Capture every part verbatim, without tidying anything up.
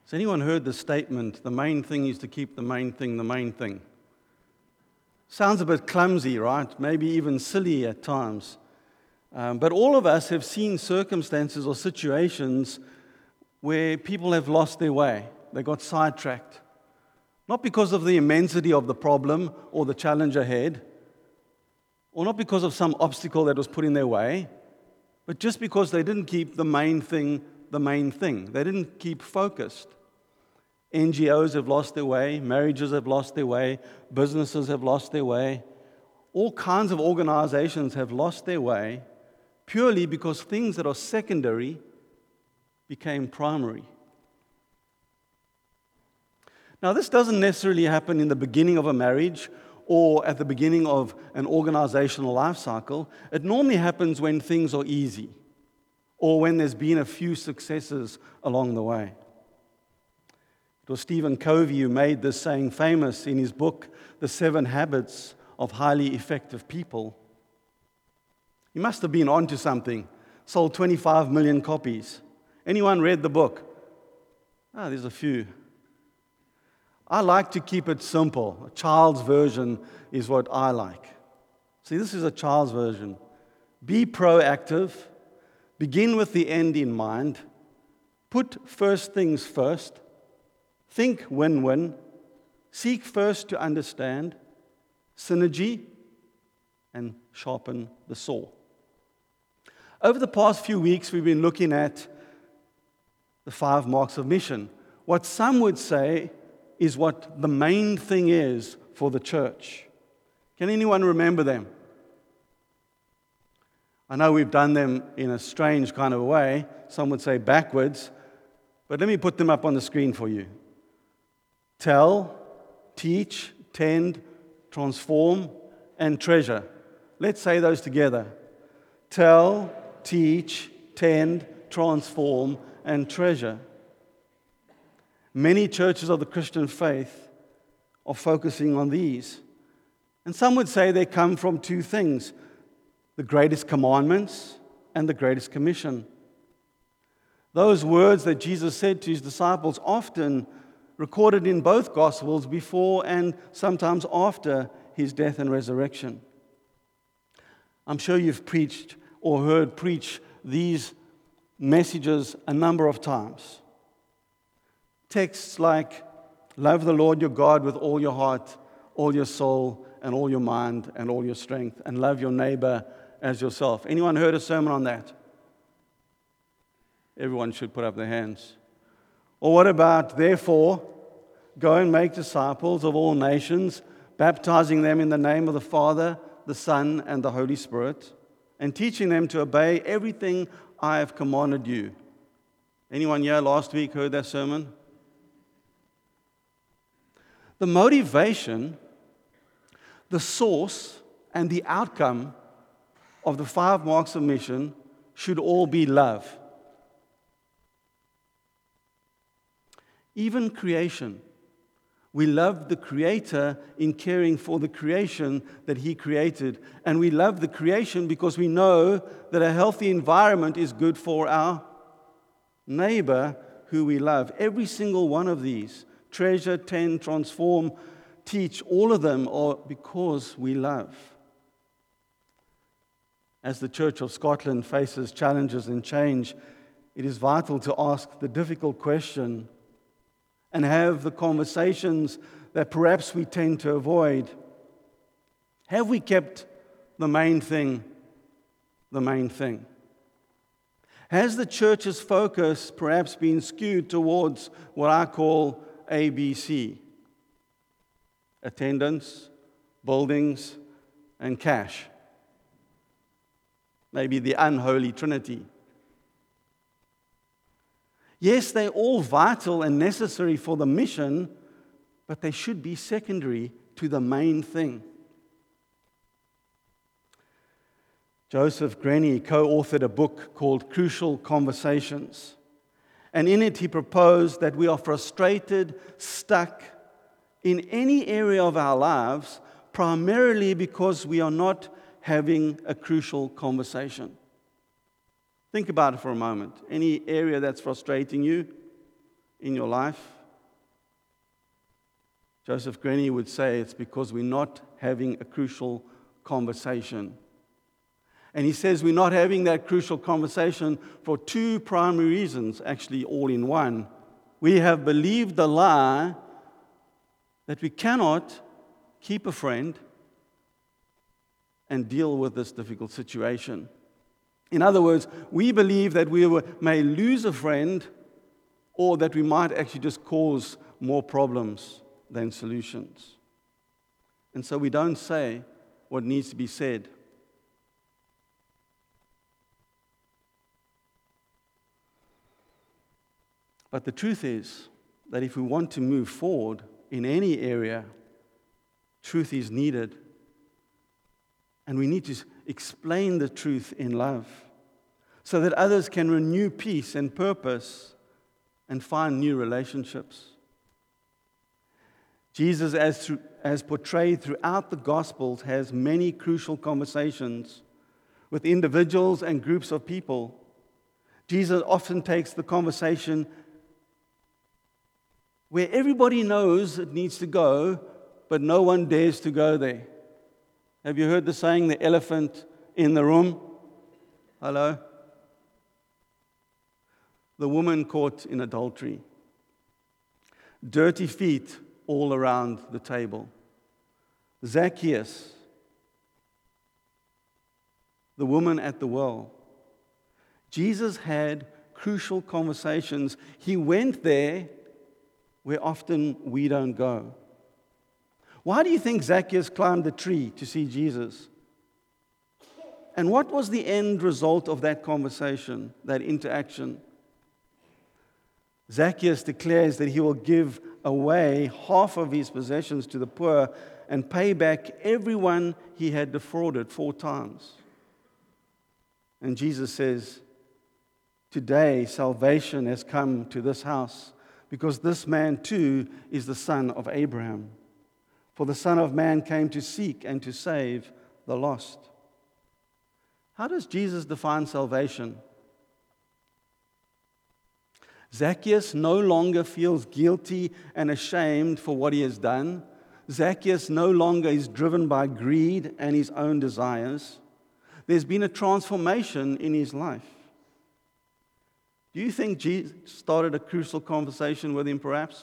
Has anyone heard the statement, the main thing is to keep the main thing the main thing? Sounds a bit clumsy, right? Maybe even silly at times. Um, but all of us have seen circumstances or situations where people have lost their way. They got sidetracked. Not because of the immensity of the problem or the challenge ahead, or not because of some obstacle that was put in their way, but just because they didn't keep the main thing the main thing. They didn't keep focused. N G Os have lost their way, marriages have lost their way, businesses have lost their way. All kinds of organizations have lost their way purely because things that are secondary became primary. Now, this doesn't necessarily happen in the beginning of a marriage or at the beginning of an organizational life cycle. It normally happens when things are easy or when there's been a few successes along the way. It was Stephen Covey who made this saying famous in his book, The Seven Habits of Highly Effective People. He must have been onto something. Sold twenty-five million copies. Anyone read the book? Ah, there's a few. I like to keep it simple. A child's version is what I like. See, this is a child's version. Be proactive. Begin with the end in mind. Put first things first. Think win-win. Seek first to understand. Synergy. And sharpen the saw. Over the past few weeks, we've been looking at the five marks of mission. What some would say is what the main thing is for the church. Can anyone remember them? I know we've done them in a strange kind of a way. Some would say backwards. But let me put them up on the screen for you. Tell, teach, tend, transform, and treasure. Let's say those together. Tell, teach, tend, transform, and treasure. Many churches of the Christian faith are focusing on these. And some would say they come from two things: the greatest commandments and the greatest commission. Those words that Jesus said to his disciples, often recorded in both Gospels before and sometimes after his death and resurrection. I'm sure you've preached or heard preach these messages a number of times. Texts like, love the Lord your God with all your heart, all your soul, and all your mind, and all your strength, and love your neighbor as yourself. Anyone heard a sermon on that? Everyone should put up their hands. Or what about, therefore, go and make disciples of all nations, baptizing them in the name of the Father, the Son, and the Holy Spirit, and teaching them to obey everything I have commanded you. Anyone here last week heard that sermon? The motivation, the source, and the outcome of the five marks of mission should all be love. Even creation. We love the Creator in caring for the creation that He created. And we love the creation because we know that a healthy environment is good for our neighbor who we love. Every single one of these, treasure, tend, transform, teach, all of them are because we love. As the Church of Scotland faces challenges and change, it is vital to ask the difficult question and have the conversations that perhaps we tend to avoid. Have we kept the main thing the main thing? Has the church's focus perhaps been skewed towards what I call A B C? Attendance, buildings, and cash. Maybe the unholy trinity. Yes, they're all vital and necessary for the mission, but they should be secondary to the main thing. Joseph Grenny co-authored a book called Crucial Conversations. And in it he proposed that we are frustrated, stuck in any area of our lives, primarily because we are not having a crucial conversation. Think about it for a moment. Any area that's frustrating you? in your life? Joseph Grenny would say it's because we're not having a crucial conversation. And he says we're not having that crucial conversation for two primary reasons, actually all in one. We have believed the lie that we cannot keep a friend and deal with this difficult situation. In other words, we believe that we may lose a friend or that we might actually just cause more problems than solutions. And so we don't say what needs to be said. But the truth is that if we want to move forward in any area, truth is needed. And we need to explain the truth in love so that others can renew peace and purpose and find new relationships. Jesus, as, through, as portrayed throughout the Gospels, has many crucial conversations with individuals and groups of people. Jesus often takes the conversation where everybody knows it needs to go, but no one dares to go there. Have you heard the saying, the elephant in the room? Hello? The woman caught in adultery. Dirty feet all around the table. Zacchaeus. The woman at the well. Jesus had crucial conversations. He went there where often we don't go. Why do you think Zacchaeus climbed the tree to see Jesus? And what was the end result of that conversation, that interaction? Zacchaeus declares that he will give away half of his possessions to the poor and pay back everyone he had defrauded four times. And Jesus says, today salvation has come to this house, because this man too is the son of Abraham. For the Son of Man came to seek and to save the lost. How does Jesus define salvation? Zacchaeus no longer feels guilty and ashamed for what he has done. Zacchaeus no longer is driven by greed and his own desires. There's been a transformation in his life. Do you think Jesus started a crucial conversation with him, perhaps?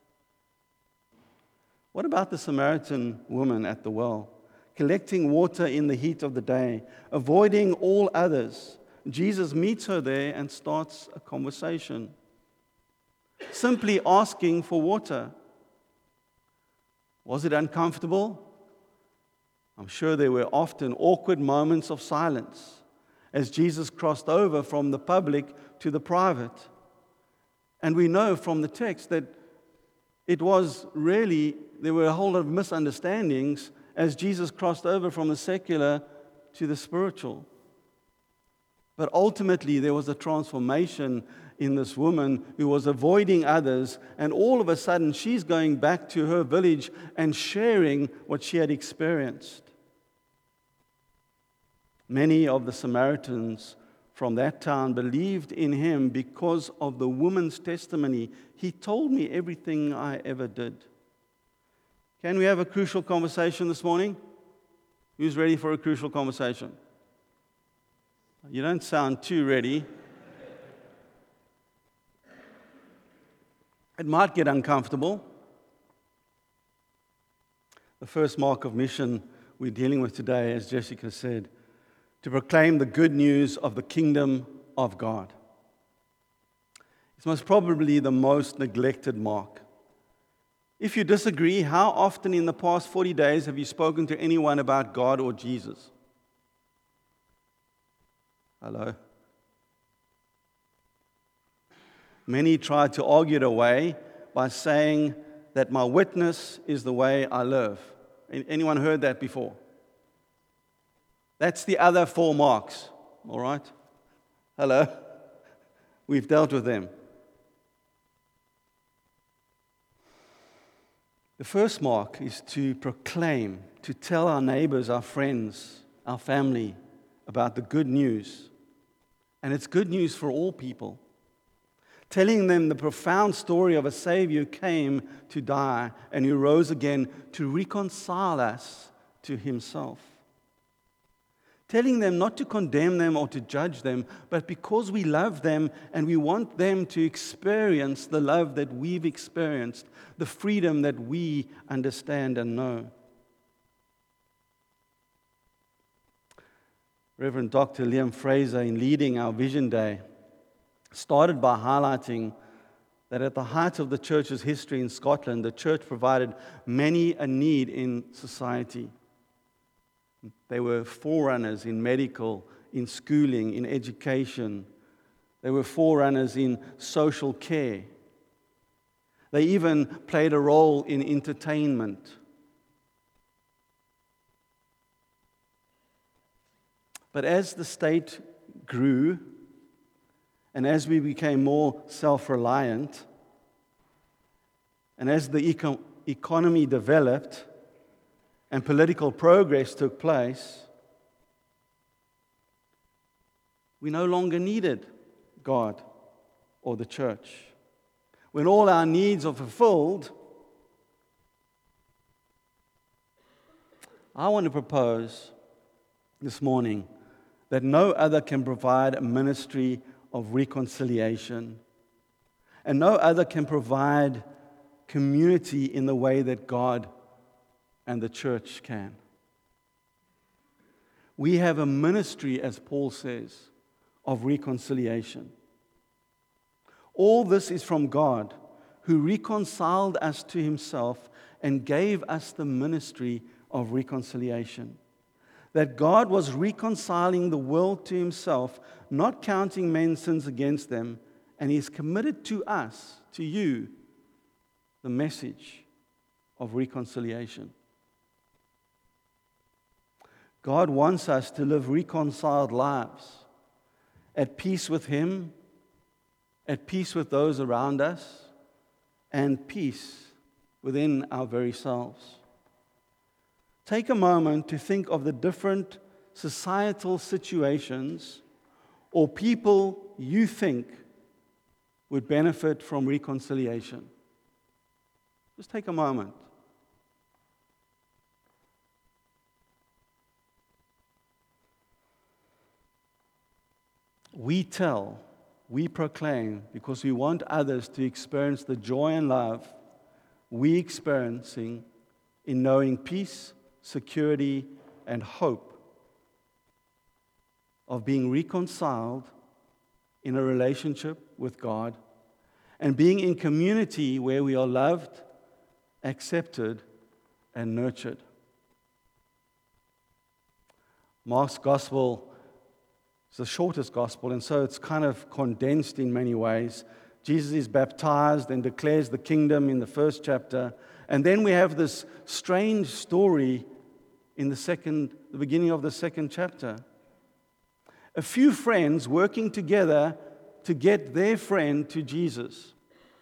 What about the Samaritan woman at the well, collecting water in the heat of the day, avoiding all others? Jesus meets her there and starts a conversation, simply asking for water. Was it uncomfortable? I'm sure there were often awkward moments of silence as Jesus crossed over from the public to the private. And we know from the text that it was really, there were a whole lot of misunderstandings as Jesus crossed over from the secular to the spiritual. But ultimately, there was a transformation in this woman who was avoiding others, and all of a sudden, she's going back to her village and sharing what she had experienced. Many of the Samaritans from that town believed in him because of the woman's testimony. He told me everything I ever did. Can we have a crucial conversation this morning? Who's ready for a crucial conversation? You don't sound too ready. It might get uncomfortable. The first mark of mission we're dealing with today, as Jessica said, to proclaim the good news of the kingdom of God. It's most probably the most neglected mark. If you disagree, how often in the past forty days have you spoken to anyone about God or Jesus? Hello? Many try to argue it away by saying that my witness is the way I live. Anyone heard that before? That's the other four marks, all right? Hello? We've dealt with them. The first mark is to proclaim, to tell our neighbors, our friends, our family about the good news. And it's good news for all people. telling them the profound story of a Savior who came to die and who rose again to reconcile us to himself. Telling them not to condemn them or to judge them, but because we love them and we want them to experience the love that we've experienced, the freedom that we understand and know. Reverend Doctor Liam Fraser, in leading our Vision Day, started by highlighting that at the height of the church's history in Scotland, the church provided many a need in society. They were forerunners in medical, in schooling, in education. They were forerunners in social care. They even played a role in entertainment. But as the state grew, and as we became more self-reliant, and as the eco- economy developed, and political progress took place, we no longer needed God or the church. When all our needs are fulfilled, I want to propose this morning that no other can provide a ministry of reconciliation, and no other can provide community in the way that God and the church can. We have a ministry, as Paul says, of reconciliation. All this is from God, who reconciled us to himself and gave us the ministry of reconciliation. That God was reconciling the world to himself, not counting men's sins against them, and he has committed to us, to you, the message of reconciliation. God wants us to live reconciled lives, at peace with him, at peace with those around us, and peace within our very selves. Take a moment to think of the different societal situations or people you think would benefit from reconciliation. Just take a moment. We tell, we proclaim, because we want others to experience the joy and love we experiencing in knowing peace, security, and hope of being reconciled in a relationship with God and being in community where we are loved, accepted, and nurtured. Mark's gospel is the shortest gospel, and so it's kind of condensed in many ways. Jesus is baptized and declares the kingdom in the first chapter, and then we have this strange story in the second, the beginning of the second chapter. A few friends working together to get their friend to Jesus.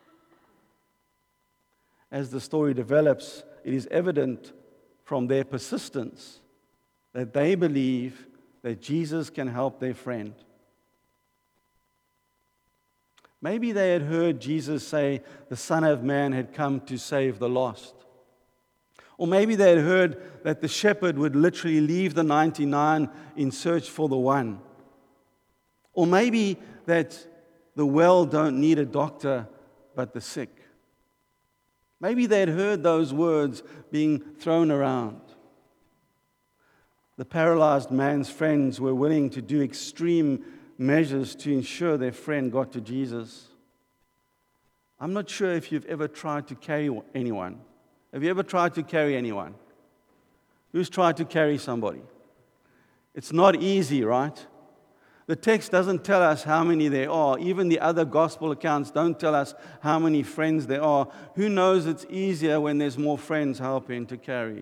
As the story develops, it is evident from their persistence that they believe that Jesus can help their friend. Maybe they had heard Jesus say the Son of Man had come to save the lost. Or maybe they had heard that the shepherd would literally leave the ninety-nine in search for the one. Or maybe that the well don't need a doctor, but the sick. Maybe they had heard those words being thrown around. The paralyzed man's friends were willing to do extreme measures to ensure their friend got to Jesus. I'm not sure if you've ever tried to carry anyone. Have you ever tried to carry anyone? Who's tried to carry somebody? It's not easy, right? The text doesn't tell us how many there are. Even the other gospel accounts don't tell us how many friends there are. Who knows it's easier when there's more friends helping to carry?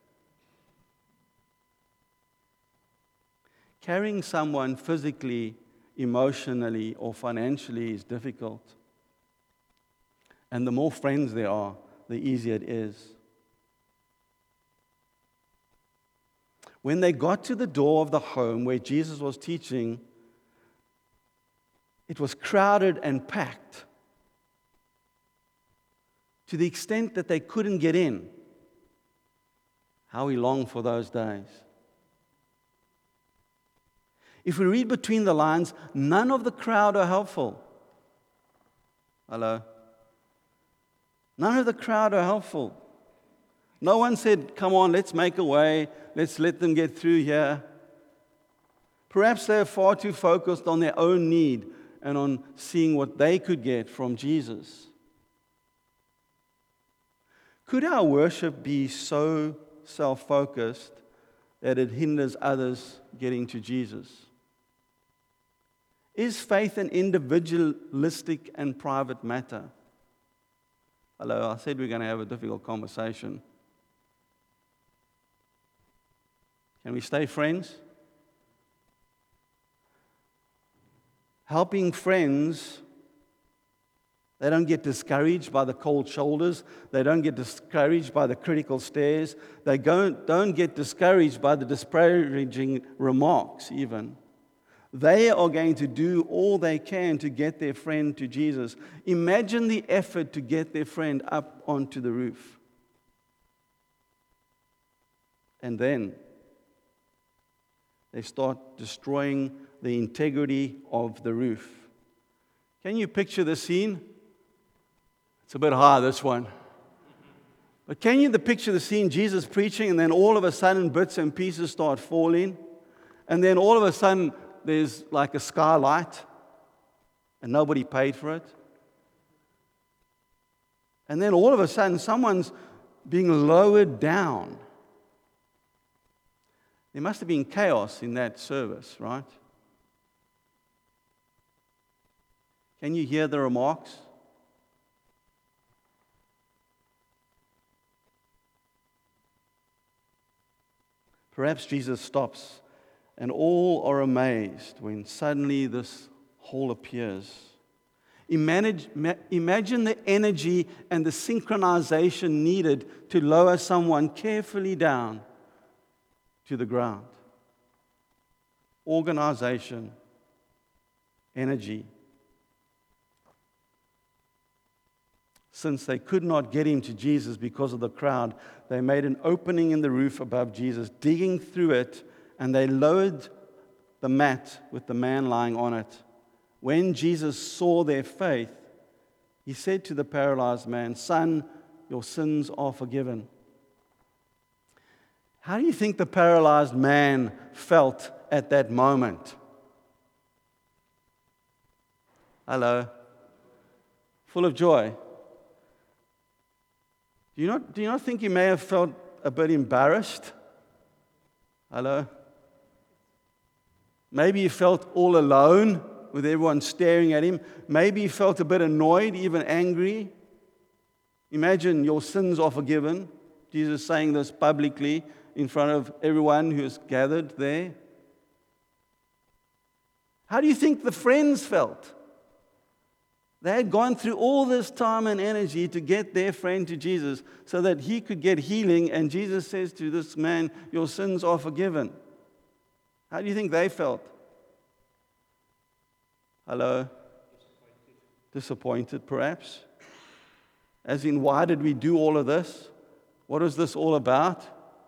Carrying someone physically, emotionally, or financially is difficult. And the more friends there are, the easier it is. When they got to the door of the home where Jesus was teaching, it was crowded and packed to the extent that they couldn't get in. How he longed for those days. If we read between the lines, none of the crowd are helpful. Hello? None of the crowd are helpful. No one said, come on, let's make a way. Let's let them get through here. Perhaps they're far too focused on their own need and on seeing what they could get from Jesus. Could our worship be so self-focused that it hinders others getting to Jesus? Is faith an individualistic and private matter? Hello, I said we're going to have a difficult conversation. Can we stay friends? Helping friends, they don't get discouraged by the cold shoulders. They don't get discouraged by the critical stares. They don't, don't get discouraged by the disparaging remarks even. They are going to do all they can to get their friend to Jesus. Imagine the effort to get their friend up onto the roof. And then they start destroying the integrity of the roof. Can you picture the scene? It's a bit high, this one. But can you picture the scene, Jesus preaching, and then all of a sudden bits and pieces start falling, and then all of a sudden there's like a skylight, and nobody paid for it. And then all of a sudden someone's being lowered down. There must have been chaos in that service, right? Can you hear the remarks? Perhaps Jesus stops, and all are amazed when suddenly this hole appears. Imagine, imagine the energy and the synchronization needed to lower someone carefully down to the ground. Organization, energy. Since they could not get him to Jesus because of the crowd, they made an opening in the roof above Jesus, digging through it, and they lowered the mat with the man lying on it. When Jesus saw their faith, he said to the paralyzed man, "Son, your sins are forgiven." How do you think the paralyzed man felt at that moment? Hello? Full of joy. Do you not, do you not think he may have felt a bit embarrassed? Hello? Maybe he felt all alone with everyone staring at him. Maybe he felt a bit annoyed, even angry. Imagine your sins are forgiven. Jesus saying this publicly in front of everyone who is gathered there. How do you think the friends felt? They had gone through all this time and energy to get their friend to Jesus so that he could get healing, and Jesus says to this man, "Your sins are forgiven." How do you think they felt? Hello? Disappointed, perhaps? As in, why did we do all of this? What is this all about?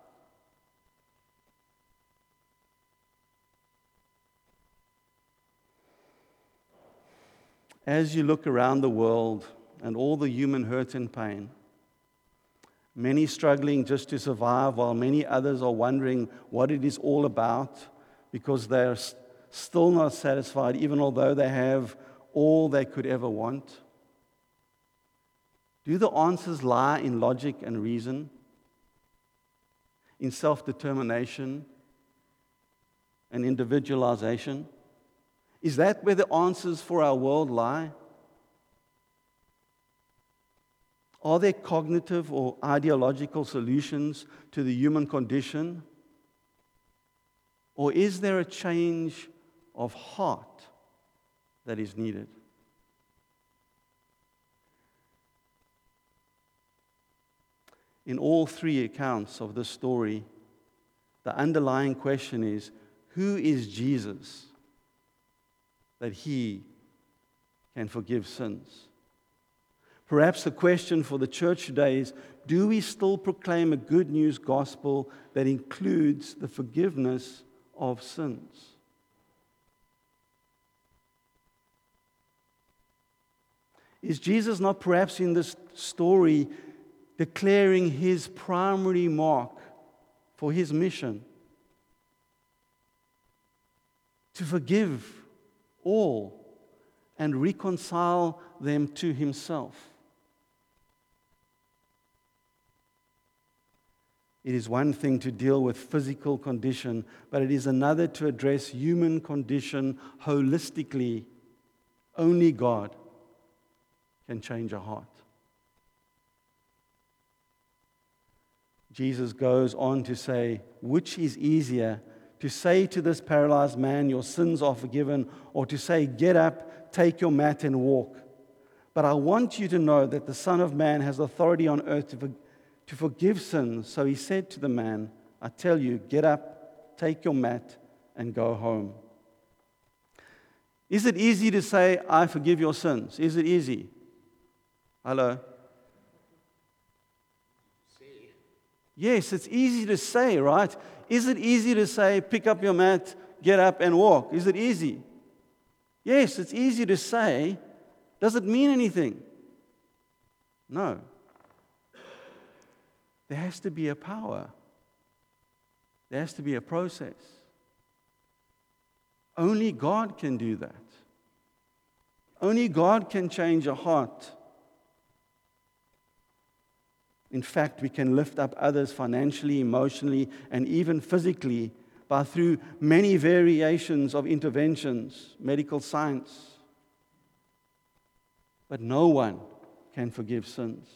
As you look around the world and all the human hurt and pain, many struggling just to survive while many others are wondering what it is all about because they are still not satisfied even although they have all they could ever want. Do the answers lie in logic and reason, in self-determination and individualization? Is that where the answers for our world lie? Are there cognitive or ideological solutions to the human condition? Or is there a change of heart that is needed? In all three accounts of this story, the underlying question is, who is Jesus that he can forgive sins? Perhaps the question for the church today is, do we still proclaim a good news gospel that includes the forgiveness of sins? Is Jesus not perhaps in this story declaring his primary mark for his mission? To forgive all and reconcile them to himself. It is one thing to deal with physical condition, but it is another to address human condition holistically. Only God can change a heart. Jesus goes on to say, which is easier, to say to this paralyzed man, your sins are forgiven, or to say, get up, take your mat and walk. But I want you to know that the Son of Man has authority on earth to, for, to forgive sins. So he said to the man, I tell you, get up, take your mat, and go home. Is it easy to say, I forgive your sins? Is it easy? Hello? Yes, it's easy to say, right? Is it easy to say, pick up your mat, get up and walk? Is it easy? Yes, it's easy to say. Does it mean anything? No. There has to be a power. There has to be a process. Only God can do that. Only God can change a heart. In fact, we can lift up others financially, emotionally, and even physically by through many variations of interventions, medical science. But no one can forgive sins.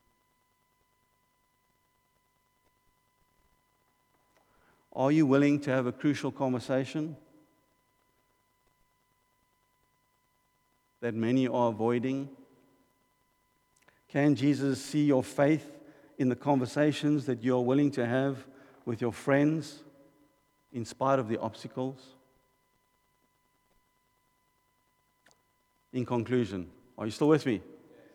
Are you willing to have a crucial conversation that many are avoiding? Can Jesus see your faith in the conversations that you are willing to have with your friends in spite of the obstacles? In conclusion, are you still with me?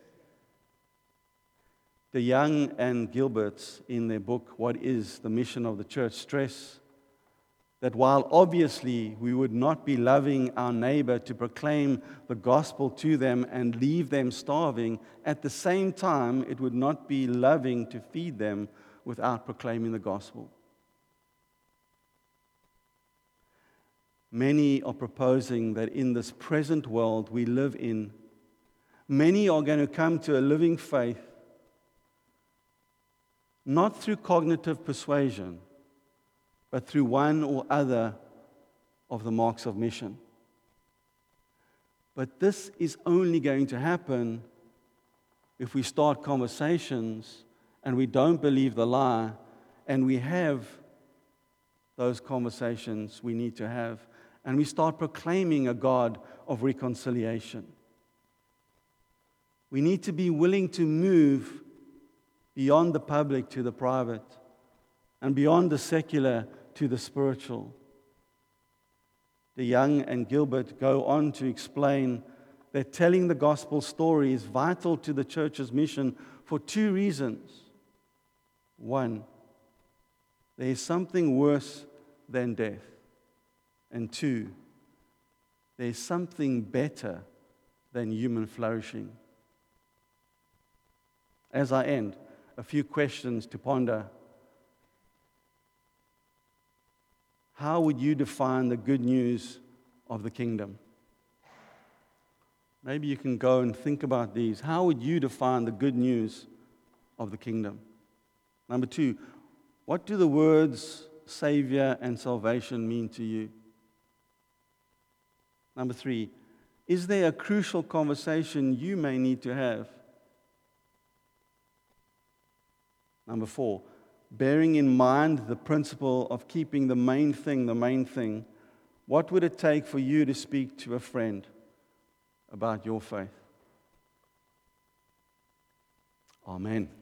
DeYoung and Gilberts, in their book, What is the Mission of the Church, stress that while obviously we would not be loving our neighbor to proclaim the gospel to them and leave them starving, at the same time it would not be loving to feed them without proclaiming the gospel. Many are proposing that in this present world we live in, many are going to come to a living faith not through cognitive persuasion, but through one or other of the marks of mission. But this is only going to happen if we start conversations and we don't believe the lie and we have those conversations we need to have and we start proclaiming a God of reconciliation. We need to be willing to move beyond the public to the private, and beyond the secular to the spiritual. DeYoung and Gilbert go on to explain that telling the gospel story is vital to the church's mission for two reasons. One, there is something worse than death. And two, there is something better than human flourishing. As I end, a few questions to ponder. How would you define the good news of the kingdom? Maybe you can go and think about these. How would you define the good news of the kingdom? Number two, what do the words Savior and salvation mean to you? Number three, is there a crucial conversation you may need to have? Number four, bearing in mind the principle of keeping the main thing the main thing, what would it take for you to speak to a friend about your faith? Amen.